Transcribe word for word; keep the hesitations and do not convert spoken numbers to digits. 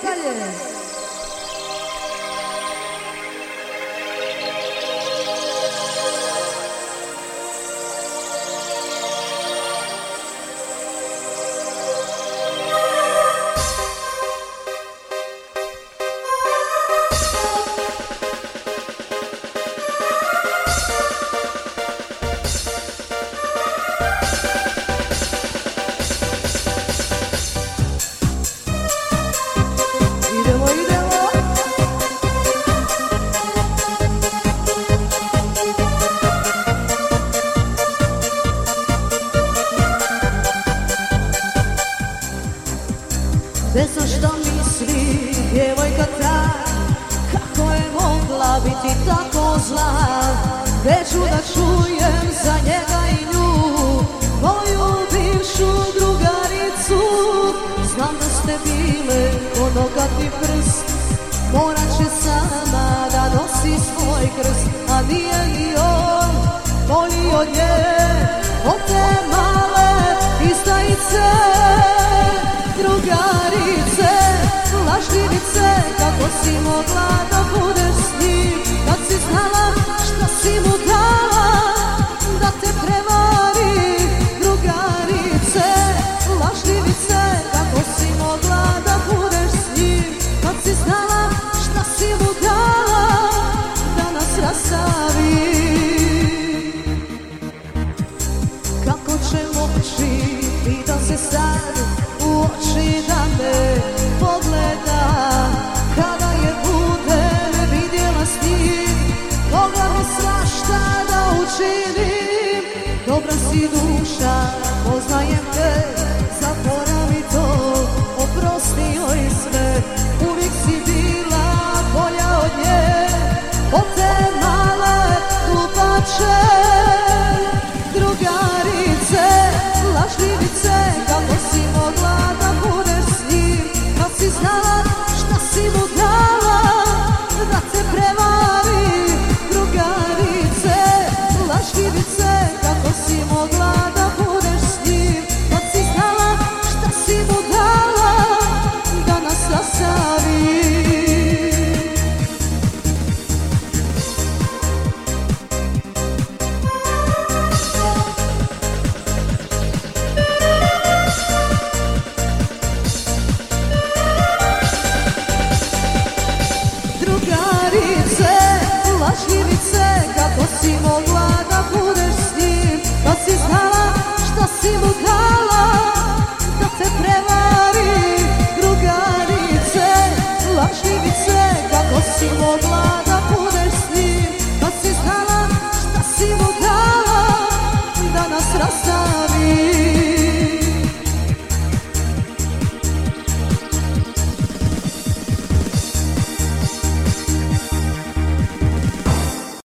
dalje. Idemo, idemo. Ne znam što misli djevojka ta, kako je mogla biti tako zla. Neću da čujem za njega i nju, moju bivšu drugaricu. Znam da ste bile onoga ti prst, morat će sama da nosi svoj krst. A nije ni on bolji od nje, od te male izdajice. Drugarice, lažljivice, kako si mogla da budeš s njim, kad si znala šta si mu dala, da te prevari. Drugarice, lažljivice, kako si mogla da budeš s njim, kad si znala šta si mu dala, da nas rastavi. Kako će moći pitam se sad u oči da me pogleda, kada je budem vidjela s njim, mogla bi svašta da učinim. Dobra si duša, poznajem te, zaboravi to, oprosti joj sve. Uvijek si bila bolja od nje, od te male glupače. Drugarice, lažljivice, kako si mogla da budeš s njim, kad si znala šta si mu dala.